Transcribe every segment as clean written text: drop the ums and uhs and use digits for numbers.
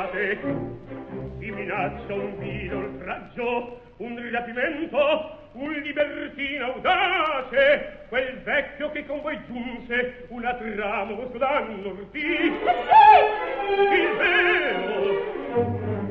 scusate, vi minaccia un vile oltraggio, un rapimento, un libertino audace, quel vecchio che con voi giunse una trama vostro danno ordì. Il vero!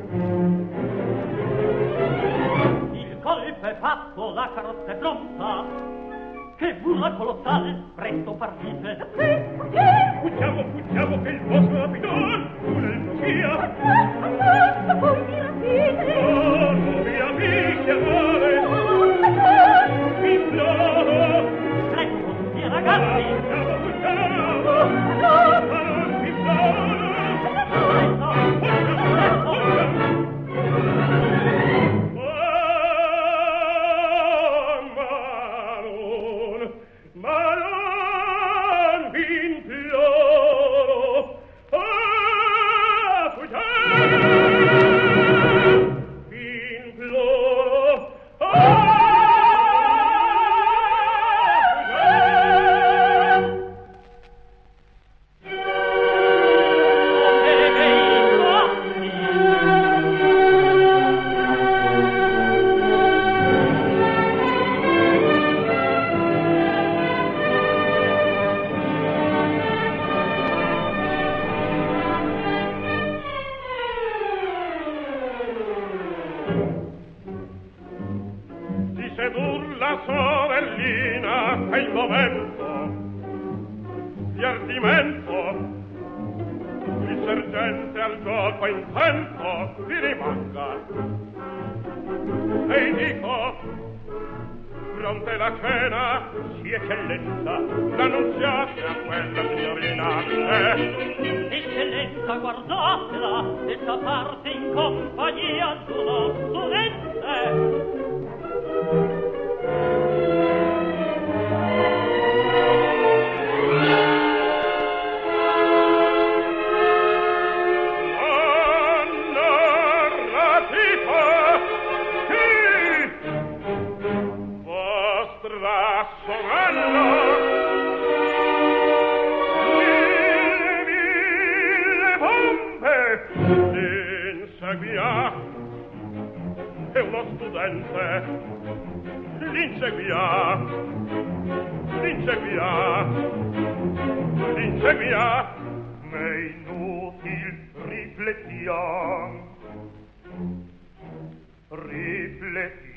Il colpo è fatto, la carrozza è pronta, che burla colossale presto partite. Fuggiamo che il vostro rapidor un sia. Voi mi rapite. Oh, non vi amici, amore. Vi imploro. Prego, tutti i ragazzi. Fuggiamo. Vi imploro. Ma non vi imploro. Vi imploro. Di sedur la sorellina è il momento di ardimento. Il sergente al gioco intento vi rimanga. E dico, pronta è la cena, sì eccellenza, l'annunziate a quella signorina. Eccellenza, guardatela, essa parte in compagnia d'uno studente. È uno studente, l'inseguia, ma inutil riflettiam.